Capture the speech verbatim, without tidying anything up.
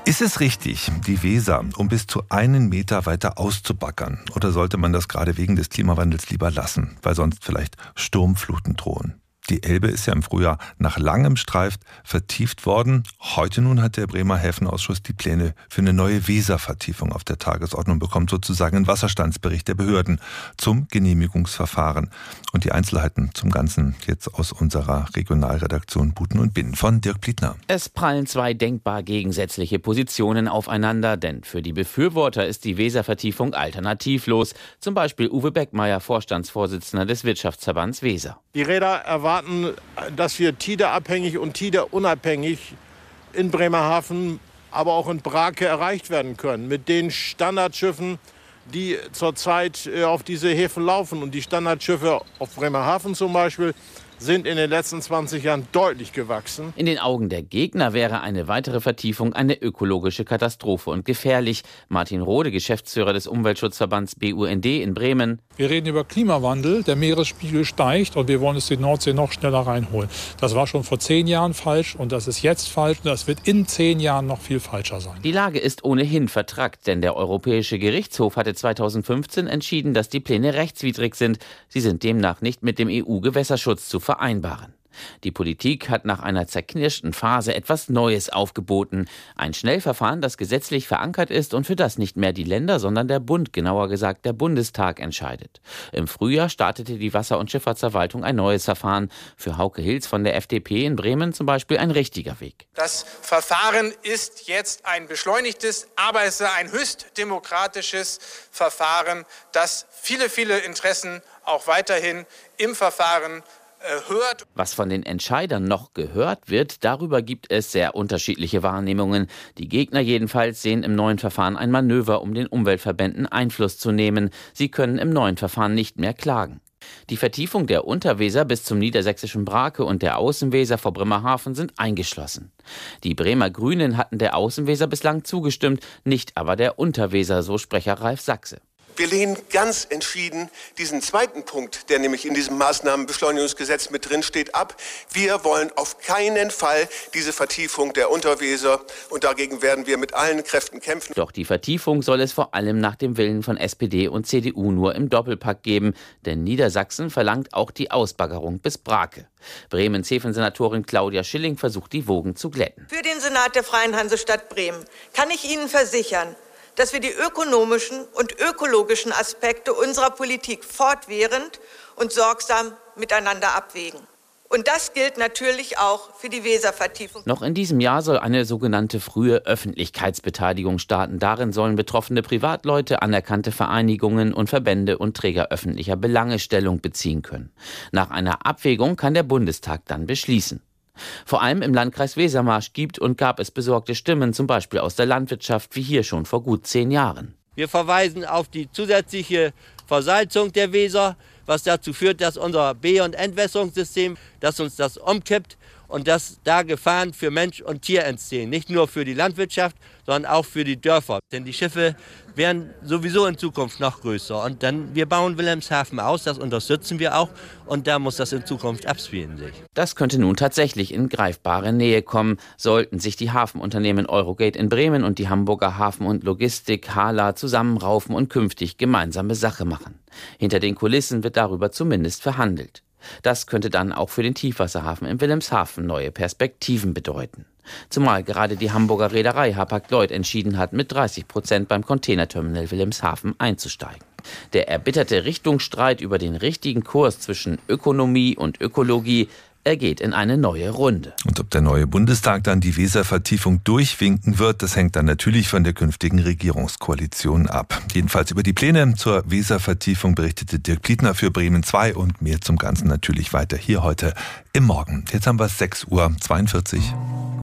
Ist es richtig, die Weser um bis zu einen Meter weiter auszubaggern? Oder sollte man das gerade wegen des Klimawandels lieber lassen, weil sonst vielleicht Sturmfluten drohen? Die Elbe ist ja im Frühjahr nach langem Streit vertieft worden. Heute nun hat der Bremer Häfenausschuss die Pläne für eine neue Weservertiefung auf der Tagesordnung bekommen, sozusagen einen Wasserstandsbericht der Behörden zum Genehmigungsverfahren. Und die Einzelheiten zum Ganzen jetzt aus unserer Regionalredaktion Buten und Binnen von Dirk Plietner. Es prallen zwei denkbar gegensätzliche Positionen aufeinander, denn für die Befürworter ist die Weservertiefung alternativlos. Zum Beispiel Uwe Beckmeier, Vorstandsvorsitzender des Wirtschaftsverbands Weser. Die Räder erwarten, dass wir tideabhängig und tideunabhängig in Bremerhaven, aber auch in Brake erreicht werden können. Mit den Standardschiffen, die zurzeit auf diese Häfen laufen. Und die Standardschiffe auf Bremerhaven zum Beispiel sind in den letzten zwanzig Jahren deutlich gewachsen. In den Augen der Gegner wäre eine weitere Vertiefung eine ökologische Katastrophe und gefährlich. Martin Rohde, Geschäftsführer des Umweltschutzverbands B U N D in Bremen. Wir reden über Klimawandel, der Meeresspiegel steigt und wir wollen es die Nordsee noch schneller reinholen. Das war schon vor zehn Jahren falsch und das ist jetzt falsch und das wird in zehn Jahren noch viel falscher sein. Die Lage ist ohnehin vertrackt, denn der Europäische Gerichtshof hatte zweitausendfünfzehn entschieden, dass die Pläne rechtswidrig sind. Sie sind demnach nicht mit dem E U-Gewässerschutz zu vereinbaren. Die Politik hat nach einer zerknirschten Phase etwas Neues aufgeboten. Ein Schnellverfahren, das gesetzlich verankert ist und für das nicht mehr die Länder, sondern der Bund, genauer gesagt der Bundestag, entscheidet. Im Frühjahr startete die Wasser- und Schifffahrtsverwaltung ein neues Verfahren. Für Hauke Hilz von der F D P in Bremen zum Beispiel ein richtiger Weg. Das Verfahren ist jetzt ein beschleunigtes, aber es ist ein höchst demokratisches Verfahren, das viele, viele Interessen auch weiterhin im Verfahren hört. Was von den Entscheidern noch gehört wird, darüber gibt es sehr unterschiedliche Wahrnehmungen. Die Gegner jedenfalls sehen im neuen Verfahren ein Manöver, um den Umweltverbänden Einfluss zu nehmen. Sie können im neuen Verfahren nicht mehr klagen. Die Vertiefung der Unterweser bis zum niedersächsischen Brake und der Außenweser vor Bremerhaven sind eingeschlossen. Die Bremer Grünen hatten der Außenweser bislang zugestimmt, nicht aber der Unterweser, so Sprecher Ralf Sachse. Wir lehnen ganz entschieden diesen zweiten Punkt, der nämlich in diesem Maßnahmenbeschleunigungsgesetz mit drin steht, ab. Wir wollen auf keinen Fall diese Vertiefung der Unterweser und dagegen werden wir mit allen Kräften kämpfen. Doch die Vertiefung soll es vor allem nach dem Willen von S P D und C D U nur im Doppelpack geben, denn Niedersachsen verlangt auch die Ausbaggerung bis Brake. Bremen-Zeven-Senatorin Claudia Schilling versucht, die Wogen zu glätten. Für den Senat der Freien Hansestadt Bremen kann ich Ihnen versichern, dass wir die ökonomischen und ökologischen Aspekte unserer Politik fortwährend und sorgsam miteinander abwägen. Und das gilt natürlich auch für die Weservertiefung. Noch in diesem Jahr soll eine sogenannte frühe Öffentlichkeitsbeteiligung starten. Darin sollen betroffene Privatleute, anerkannte Vereinigungen und Verbände und Träger öffentlicher Belange Stellung beziehen können. Nach einer Abwägung kann der Bundestag dann beschließen. Vor allem im Landkreis Wesermarsch gibt und gab es besorgte Stimmen, zum Beispiel aus der Landwirtschaft, wie hier schon vor gut zehn Jahren. Wir verweisen auf die zusätzliche Versalzung der Weser, was dazu führt, dass unser Be- und Entwässerungssystem, dass uns das umkippt und dass da Gefahren für Mensch und Tier entstehen. Nicht nur für die Landwirtschaft, sondern auch für die Dörfer. Denn die Schiffe werden sowieso in Zukunft noch größer. Und dann, wir bauen Wilhelmshaven aus, das unterstützen wir auch. Und da muss das in Zukunft abspielen sich. Das könnte nun tatsächlich in greifbare Nähe kommen, sollten sich die Hafenunternehmen Eurogate in Bremen und die Hamburger Hafen- und Logistik Hala zusammenraufen und künftig gemeinsame Sache machen. Hinter den Kulissen wird darüber zumindest verhandelt. Das könnte dann auch für den Tiefwasserhafen in Wilhelmshaven neue Perspektiven bedeuten. Zumal gerade die Hamburger Reederei Hapag-Lloyd entschieden hat, mit dreißig Prozent beim Containerterminal Wilhelmshaven einzusteigen. Der erbitterte Richtungsstreit über den richtigen Kurs zwischen Ökonomie und Ökologie Er geht in eine neue Runde. Und ob der neue Bundestag dann die Weservertiefung durchwinken wird, das hängt dann natürlich von der künftigen Regierungskoalition ab. Jedenfalls über die Pläne zur Weservertiefung berichtete Dirk Plietner für Bremen zwei und mehr zum Ganzen natürlich weiter hier heute im Morgen. Jetzt haben wir es sechs Uhr zweiundvierzig.